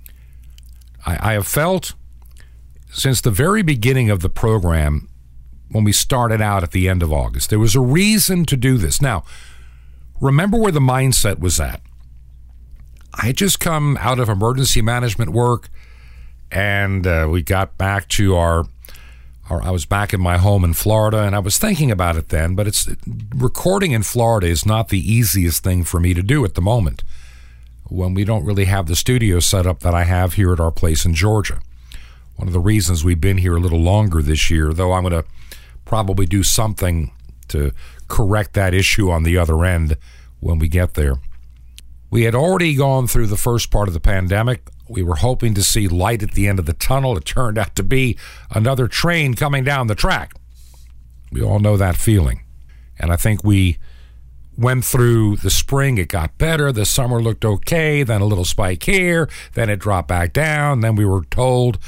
I have felt since the very beginning of the program, when we started out at the end of August, there was a reason to do this. Now, remember where the mindset was at. I had just come out of emergency management work, and we got back to I was back in my home in Florida, and I was thinking about it then, but recording in Florida is not the easiest thing for me to do at the moment when we don't really have the studio set up that I have here at our place in Georgia. One of the reasons we've been here a little longer this year, though I'm going to probably do something to correct that issue on the other end when we get there. We had already gone through the first part of the pandemic. We were hoping to see light at the end of the tunnel. It turned out to be another train coming down the track. We all know that feeling. And I think we went through the spring. It got better. The summer looked okay. Then a little spike here. Then it dropped back down. Then we were told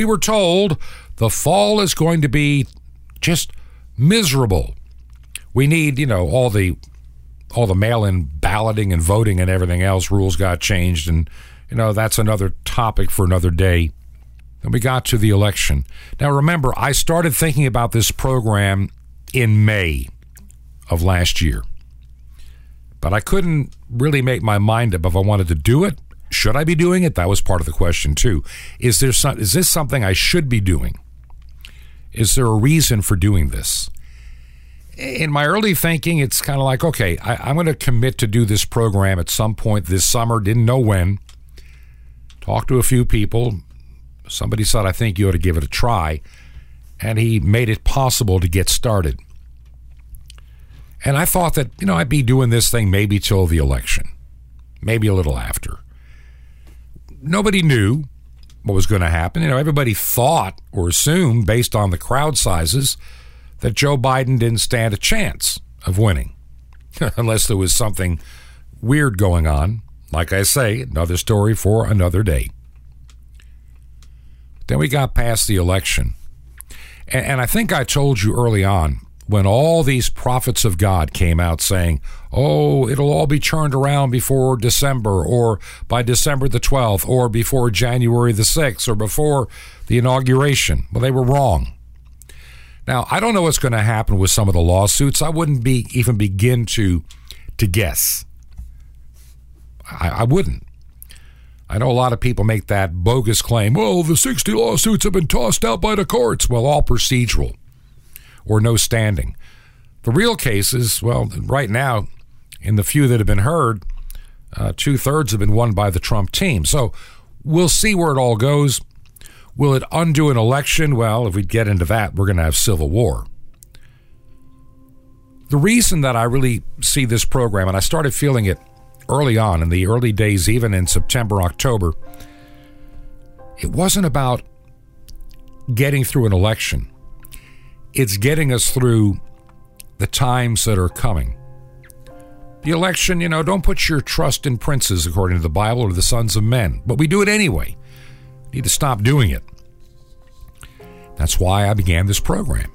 the fall is going to be just miserable. We need, all the mail-in balloting and voting and everything else. Rules got changed, and that's another topic for another day. Then we got to the election. Now, remember, I started thinking about this program in May of last year. But I couldn't really make my mind up if I wanted to do it. Should I be doing it? That was part of the question, too. Is this something I should be doing? Is there a reason for doing this? In my early thinking, it's kind of like, okay, I'm going to commit to do this program at some point this summer. Didn't know when. Talked to a few people. Somebody said, I think you ought to give it a try. And he made it possible to get started. And I thought that, I'd be doing this thing maybe till the election, maybe a little after. Nobody knew what was going to happen. Everybody thought or assumed, based on the crowd sizes, that Joe Biden didn't stand a chance of winning, unless there was something weird going on. Like I say, another story for another day. Then we got past the election. And I think I told you early on, when all these prophets of God came out saying, oh, it'll all be turned around before December, or by December the 12th, or before January the 6th, or before the inauguration. Well, they were wrong. Now, I don't know what's going to happen with some of the lawsuits. I wouldn't even begin to guess. I wouldn't. I know a lot of people make that bogus claim, well, the 60 lawsuits have been tossed out by the courts. Well, all procedural or no standing. The real cases, well, right now, in the few that have been heard, 2/3 have been won by the Trump team. So we'll see where it all goes. Will it undo an election? Well, if we get into that, we're going to have civil war. The reason that I really see this program, and I started feeling it early on, in the early days, even in September, October, it wasn't about getting through an election. It's getting us through the times that are coming. The election, don't put your trust in princes, according to the Bible, or the sons of men. But we do it anyway. We need to stop doing it. That's why I began this program.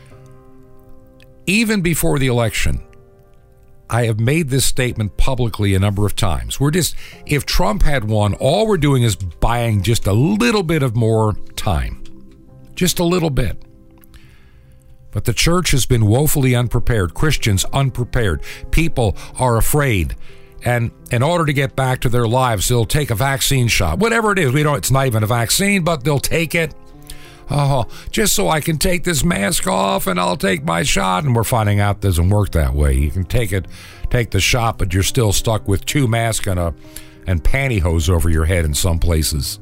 Even before the election, I have made this statement publicly a number of times. If Trump had won, all we're doing is buying just a little bit of more time. Just a little bit. But the church has been woefully unprepared. Christians unprepared. People are afraid. And in order to get back to their lives, they'll take a vaccine shot. Whatever it is, it's not even a vaccine, but they'll take it. Oh, just so I can take this mask off and I'll take my shot. And we're finding out it doesn't work that way. You can take the shot, but you're still stuck with 2 masks and pantyhose over your head in some places.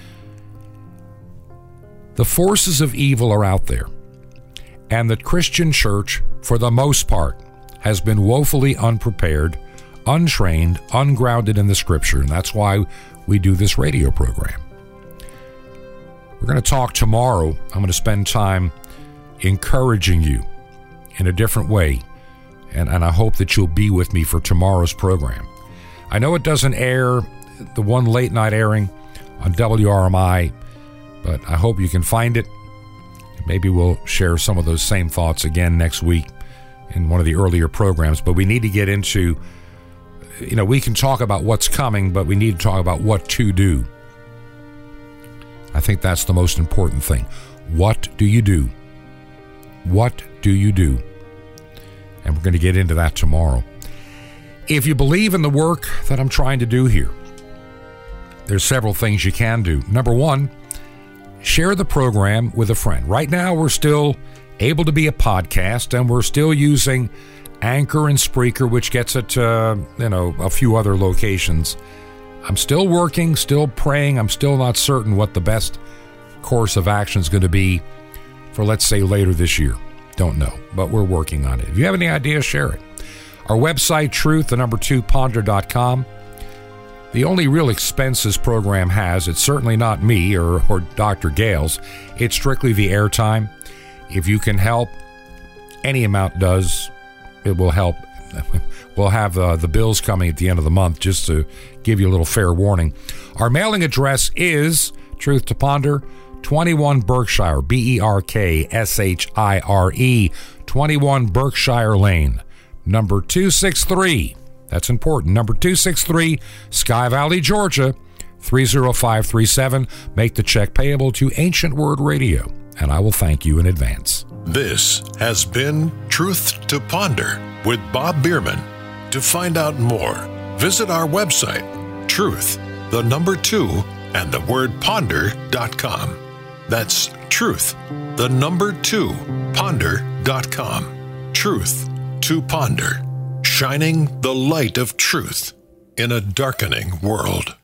The forces of evil are out there. And the Christian church, for the most part, has been woefully unprepared, untrained, ungrounded in the scripture. And that's why we do this radio program. We're going to talk tomorrow. I'm going to spend time encouraging you in a different way. And I hope that you'll be with me for tomorrow's program. I know it doesn't air, the one late night airing on WRMI, but I hope you can find it. Maybe we'll share some of those same thoughts again next week in one of the earlier programs. But we need to get into, we can talk about what's coming, but we need to talk about what to do. I think that's the most important thing. What do you do? What do you do? And we're going to get into that tomorrow. If you believe in the work that I'm trying to do here, there's several things you can do. Number one, share the program with a friend. Right now, we're still able to be a podcast, and we're still using Anchor and Spreaker, which gets it to, a few other locations. I'm still working, still praying. I'm still not certain what the best course of action is going to be for, let's say, later this year. Don't know, but we're working on it. If you have any ideas, share it. Our website, truth2ponder.com. The only real expense this program has, it's certainly not me or Dr. Gales. It's strictly the airtime. If you can help, any amount does. It will help. We'll have the bills coming at the end of the month, just to give you a little fair warning. Our mailing address is Truth to Ponder, 21 Berkshire, Berkshire, 21 Berkshire Lane, number 263. That's important. Number 263, Sky Valley, Georgia, 30537. Make the check payable to Ancient Word Radio, and I will thank you in advance. This has been Truth to Ponder with Bob Bierman. To find out more, visit our website, truth2ponder.com. That's truth2ponder.com. Truth to Ponder, shining the light of truth in a darkening world.